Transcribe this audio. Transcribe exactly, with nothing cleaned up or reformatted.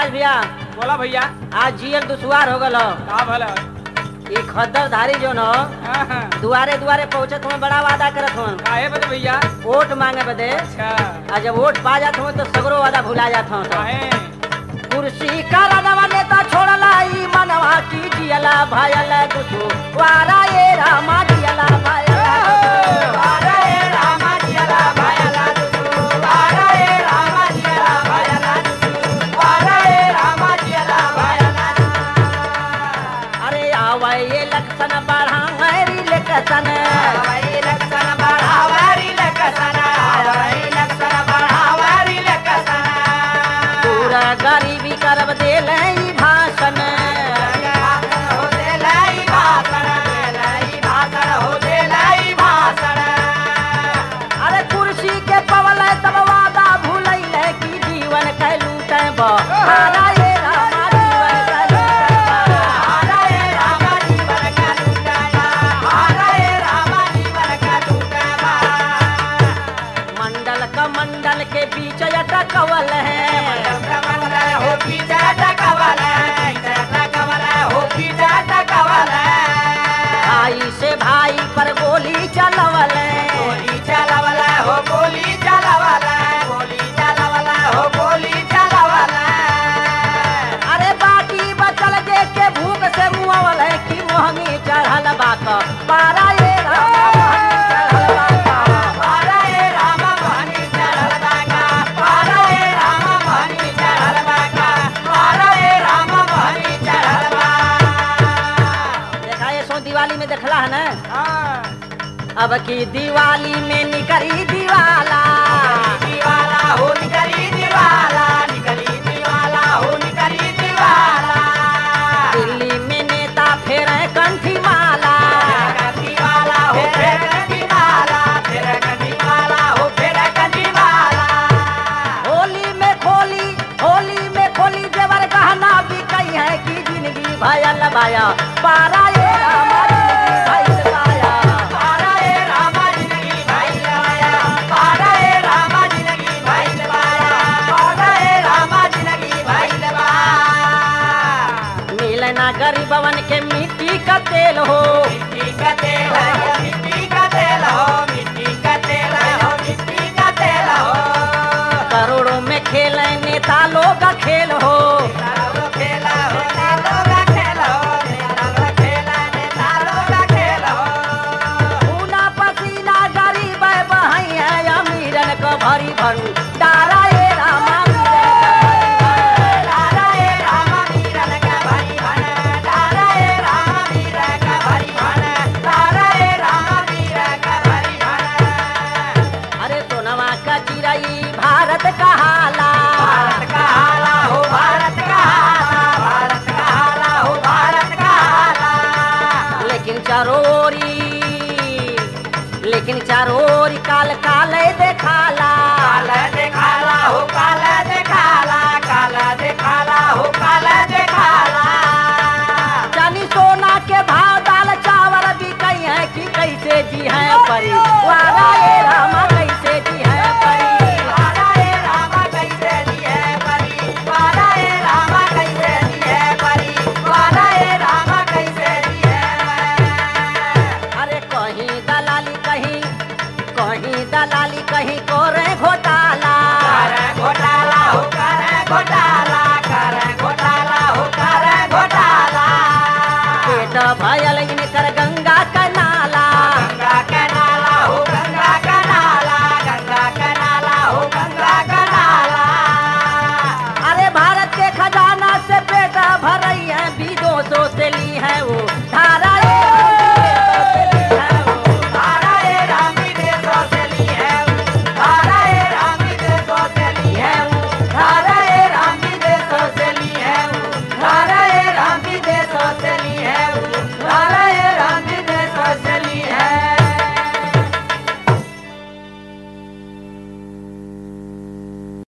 प्रकाश भैया बोला भैया आज जियल दुश्वार हो गल का भला ये खद्दर धारी जो न दुआरे दुआरे पहुंचत हुए बड़ा वादा करत हुए काहे बदे भैया वोट मांगे बदे अच्छा आ जब वोट पा जात हुए तो सगरो वादा भुला जात हुए काहे कुर्सी का रनवा नेता छोड़ला ई मनवा की जियला भयल दुश्वारा ये रामा जियला भयल दुश्वारा ये रामा जियला भयल दुश्वारा ये रामा जियला भयल दुश्वारा ये रामा जियला भयल अरे आवे ये लक्षण बढ़ावरी लक्षण आवे लक्षण बढ़ावरी लक्षण आवे लक्षण बढ़ावरी लक्षण पूरा गरीबी करब देले ई भाषण हो देले ई भाषण देले ई भाषण हो देले ई भाषण अरे कुर्सी के पवले तब वादा भूलैले की जीवन के लूटे बहारा ये रामा जीवन के लूटे बहारा ये रामा जीवन के लूटे बहारा ये रामा जीवन के लूटे मंडल का मंडल के बीच अटकवल है हो पीछे टकवल है टकवल हो पीछे टकवल भाई से भाई पर गोली चलवल गोली चलवल हो गोली चलवल गोली चलवल हो गोली चलवल अरे बाकी बचल जे के भूख से मुआवल है कि मोहनी चढ़ल बात पारा ये रामा पारा ये रामा मोहनी चढ़ल बाका पारा ये रामा मोहनी चढ़ल बाका पारा ये रामा मोहनी चढ़ल बा देखा ये सो दिवाली में देखला है ना अब की दिवाली में निकली दिवाला दिवाला हो निकली दिवाला निकली दिवाला हो निकली दिवाला दिल्ली में नेता फेर कंठी माला कंठी माला हो फेर कंठी माला फेर कंठी माला हो फेर कंठी माला होली में खोली होली में खोली जेवर गहना बिकई है कि जिंदगी भयल बाया पारा ये रामा जिंदगी भयल बाया पारा ये रामा जिंदगी भयल बाया पारा ये रामा जिंदगी भयल बाया पारा ये रामा जिंदगी भयल बा मिलना गरीबवन के मिट्टी का तेल हो मिट्टी का तेल हो मिट्टी का तेल हो मिट्टी का तेल हो मिट्टी का तेल हो करोड़ों में खेल नेता लोग का खेल हो खेल हो नेता लोग का खेल हो नेता लोग खेल नेता लोग का खेल हो खूना पसीना गरीब बहई है अमीरन को भरी भरू डारा ये रामा डारा ये रामा मीरन का भरी भन डारा ये रामा मीर का भरी भन डारा ये रामा मीर का भरी भन अरे सोनवा का चिरई भारत का